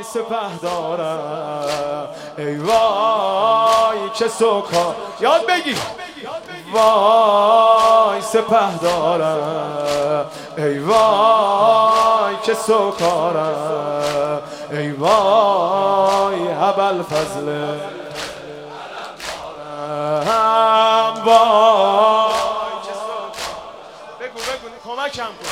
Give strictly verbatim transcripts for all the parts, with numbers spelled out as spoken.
سپه دارم، ای وای چه سوکا یاد بگی، وای سپه دارم، ای وای چه سوکارم، ای وای ابوالفضل وای چه سوکارم. بگو بگو کمکم کن.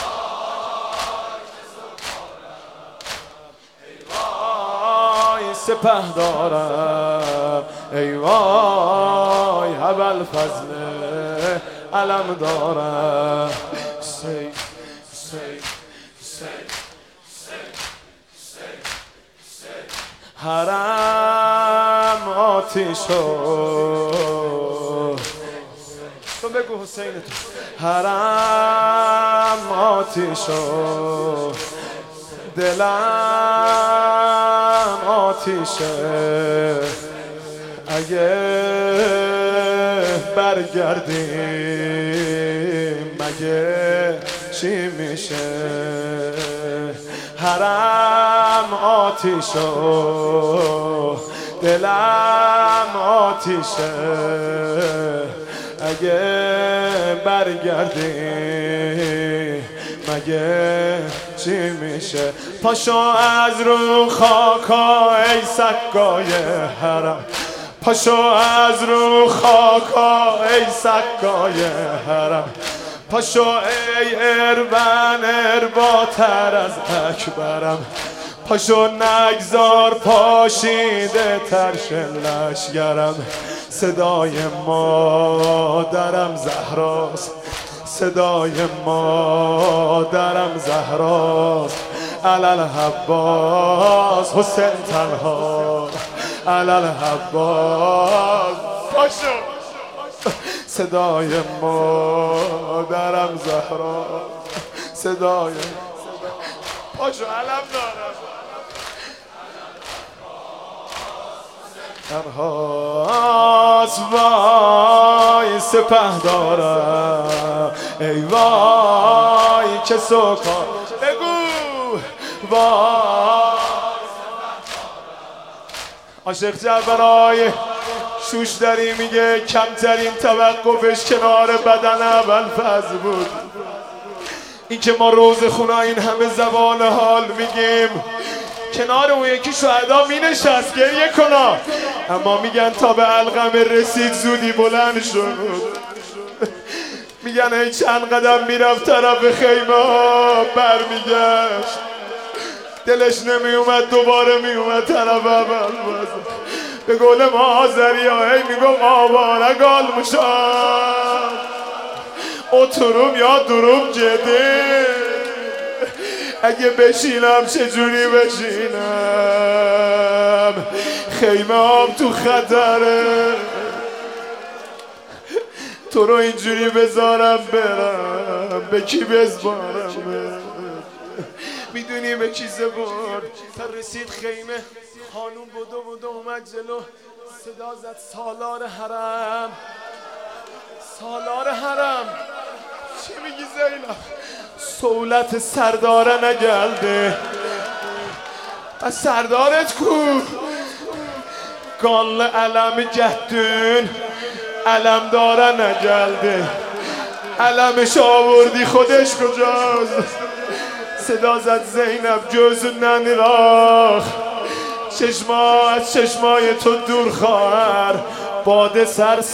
سپه دارم، ای وای ابوالفضل علم دارم. سی سی سی سی حرم آتیشو تو بگو حسین تو. حرم آتیشو دلم آتیشه، اگه برگردیم مگه چی میشه؟ حرم آتیشو دلم آتیشه، اگه برگردیم مگه چی میشه؟ پاشو از رو خاکا ای سکای حرم، پاشو از رو خاکا ای سکای حرم، پاشو ای اربن ارباتر از اکبرم، پاشو نگذار پاشیده تر لشگرم. صدای مادرم زهراست، صدای مادرم زهراست، علالحباس حسین تنها، علالحباس پاشو. صدای مادرم زهراست، صدای پاشو علم دارم تنهاست. وای سپه دارم، ای وای چه سوکا بگو، وای عاشق جعفرای شوش داری میگه کمترین توقفش کنار بدن ابوالفضل بود. این که ما روز خونه این همه زبان حال میگیم، کنار اون یکی شهدا می نشست گریه کنا، اما میگن تا به علقمه رسید زودی بلند شد. میگن ای چند قدم میرفت طرف خیمه ها برمیگشت، دلش نمی اومد دوباره می اومد طرف ابوالفضل. به قول ما آذری ها هی میگم آواره گال مشان اتروم یا دروم جده، اگه بشینم چجوری بشینم، خیمه هم تو خطره، تو رو اینجوری بذارم برم به کی بزبارم؟ میدونی به کی زبار؟ تا رسید خیمه خانوم بودو بودو اومد جلو، صدا زد سالار حرم، سالار حرم. چی میگی زینب؟ سولت سرداره نگلده، از سردارت کو؟ گال علم جهدون علم داره نگلده، علمش آوردی خودش کجاست؟ صدا زد زینب جز ننراخ، چشما از چشمای تو دور خواهر، باد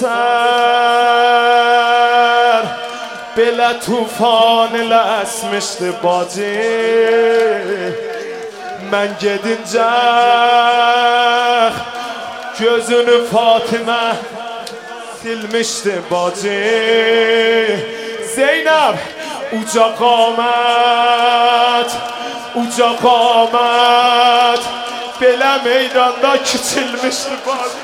سرسر بلا توفان لاسمشت باجی، من گدین جخ gözünü Fatıma silmişti bacı. Zeynep uca qamet, uca qamet belə meydanda kiçilmişti bacı.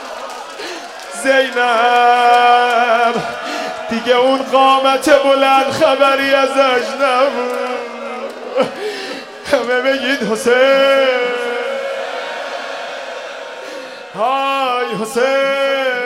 Zeynep دیگه اون قامت بلند خبری ازش نبود. همه بگید حسین، های حسین.